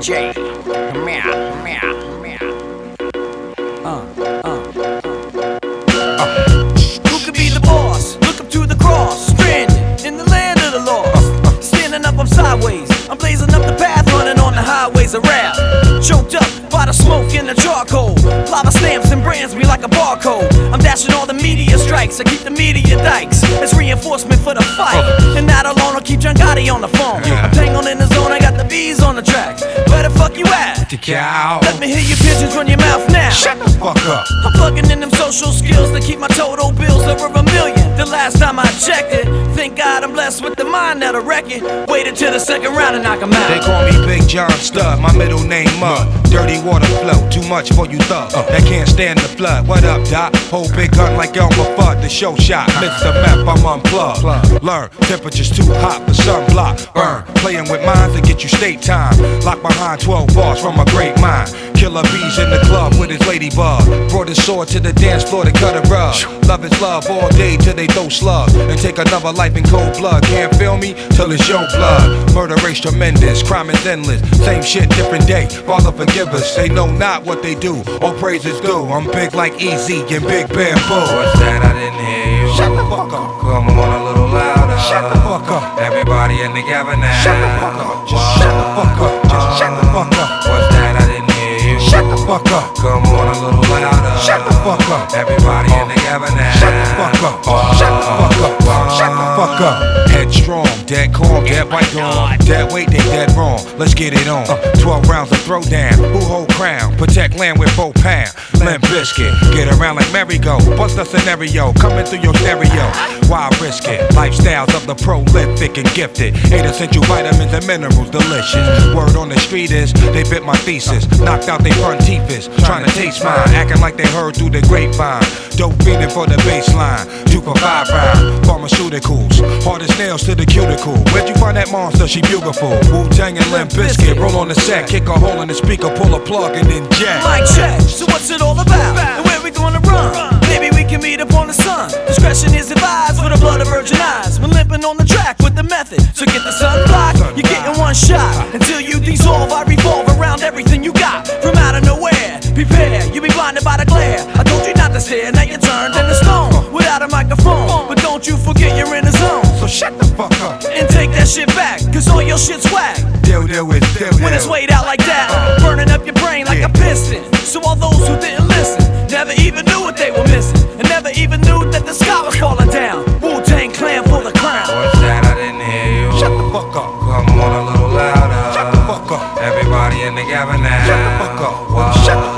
DJ. Meow, meow, meow. Who could be the boss? Look up to the cross. Stranded in the land of the lost. Standing up, I'm sideways. I'm blazing up the path, running on the highways of rap. Choked up by the smoke and the charcoal. Lava stamps and brands me like a barcode. I'm dashing all the media strikes. I keep the media dikes. It's reinforcement for the fight. And not alone, I'll keep John Gotti on the phone. I'm tangled in the zone, I got the bees on the track. Where the fuck you at? The cow. Let me hear your pigeons run your mouth now. Shut the fuck up. I'm plugging in them social skills to keep my total bills over $1 million. The last time I checked it, thank God I'm blessed with the mind that'll wreck it. Waited till the second round and knock 'em out. They call me Big John Stud, my middle name Mud. Dirty water flow, too much for you thug that can't stand the flood. What up, Doc? Hold big gun like Elmer Fudd, the show shot. Mr. Meth, I'm unplugged. Learn, temperature's too hot for sunblock. Burn, playing with minds to get you state time. Locked behind 12 bars from a great mind. Killer bees in the club with his ladybug. Brought his sword to the dance floor to cut a rug. Love is love all day till they throw slugs and take another life in cold blood. Can't feel me till it's your blood. Murder rate's tremendous, crime is endless. Same shit, different day. Father forgive us. They know not what they do. All praise is due. I'm big like Easy and Big Bamboo. What's that? I didn't hear you. Shut the fuck up. Come on a little louder. Shut the fuck up. Everybody in together now. Shut the fuck up. Just shut the fuck up. Just shut the fuck up. What's that? I didn't hear you. Shut the fuck up. Come on a little louder. Shut the fuck up. Everybody in together now. Shut the fuck up. Shut the fuck up. Shut the fuck up. Headstrong, dead calm, dead white dawn. Dead weight, they dead wrong. Let's get it on. 12 rounds of throwdown. Who hold crown? Protect land with 4 pounds. Limp Biscuit. Get around like merry-go. Bust a scenario. Coming through your stereo. Why risk it? Lifestyles of the prolific and gifted. 8 essential vitamins and minerals. Delicious. Word on the street is they bit my thesis. Knocked out they front teeth is. Trying to taste mine. Acting like they heard through the grapevine. Dope feeding for the baseline. 2 for 5 round. Pharmaceuticals. Hardest nails to the cuticle. Where'd you find that monster? She beautiful. Wu-Tang and Limp Bizkit. Roll on the set. Kick a hole in the speaker. Pull a plug and then jack. Mic check. So what's it all about? And where we gonna run? Maybe we can meet up on the sun. Discretion is advised for the blood of virgin eyes. We're limping on the track with the method. So get the sunblock. You're getting one shot. Until you dissolve, I revolve around everything you got. From out of nowhere, prepare. You'll be blinded by the glare. I told you not to stare. Now you're turned into stone without a microphone. But don't you forget you're in the zone. So shut the fuck up. And take that shit back, cause all your shit's whack. Deal with deal. When it's weighed out like that, burning up your brain like a piston. So all those who didn't listen never even knew what they were missing, and never even knew that the sky was falling down. Wu-Tang Clan for the crown. What's that? I didn't hear you. Shut the fuck up. Come on a little louder. Shut the fuck up. Everybody in together now. Shut the fuck up. Shut the